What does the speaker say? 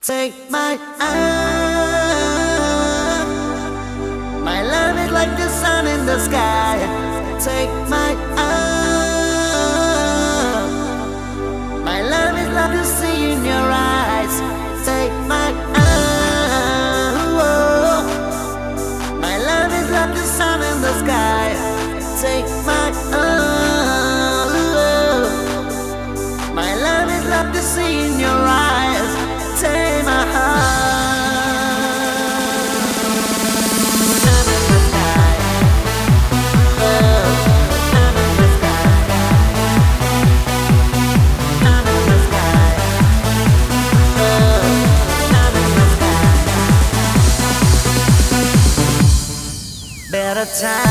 Take my arm. My love is like the sun in the sky. Take my arm. My love is like the sea in your eyes. Take my arm. My love is like the sun in the sky. Take my arm. My love is like the sea in your eyes. Take my better time.